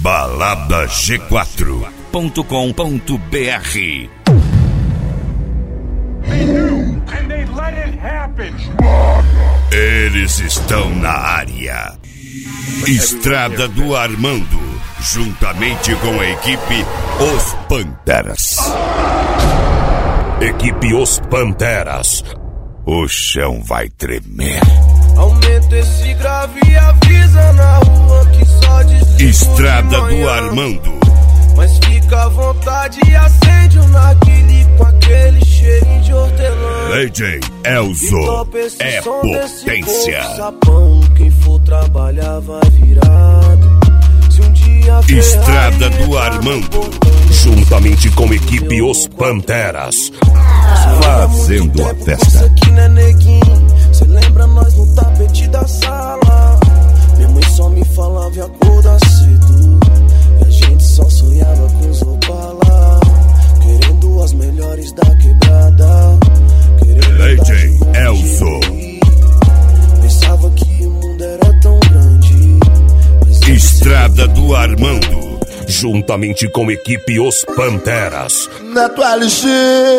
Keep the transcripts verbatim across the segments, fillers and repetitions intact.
balada g quatro ponto com ponto b r. Eles estão na área. Estrada do Armando, juntamente com a equipe Os Panteras. Equipe Os Panteras. O chão vai tremer. Aumenta esse grave e avisa na rua que só desliga. Estrada do Armando. Mas fica à vontade e acende um narguile com aquele cheirinho de hortelã. D J Elzo é potência. Sapão, quem for trabalhar vai virado. Se um dia Estrada do Armando, juntamente com a equipe Os Panteras, fazendo a festa. Aqui, né, neguinho? Cê lembra nós no tapete da sala? Minha mãe só me falava e acorda cedo. E a gente só sonhava com os Opala, querendo as melhores da quebrada, D J Elzo. Pensava que o mundo era tão grande, mas Estrada do Armando, juntamente com a equipe Os Panteras. Neto L X,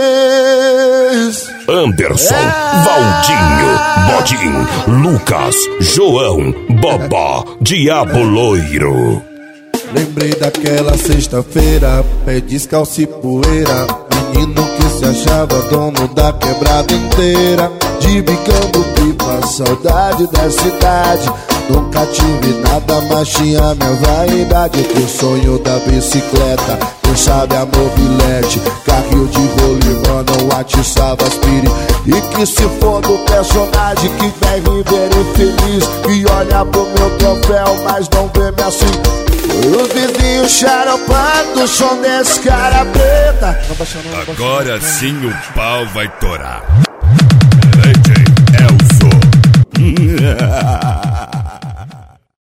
Anderson, Valdinho, Bodinho, Lucas, João, Bobó, Diabo Loiro. lembrei daquela sexta-feira, pé descalço e poeira, menino que se achava dono da quebrada inteira. De bicando pipa, saudade da cidade. Nunca tive nada, mas tinha minha vaidade. O sonho da bicicleta, quem sabe a mobilete, carrinho de rolimã, não atiçava as piri. E que se for do personagem que vem viver infeliz, que olha pro meu troféu, mas não vê me assim. Os vizinhos xaropando o som desse cara preta. Agora sim o pau vai torar.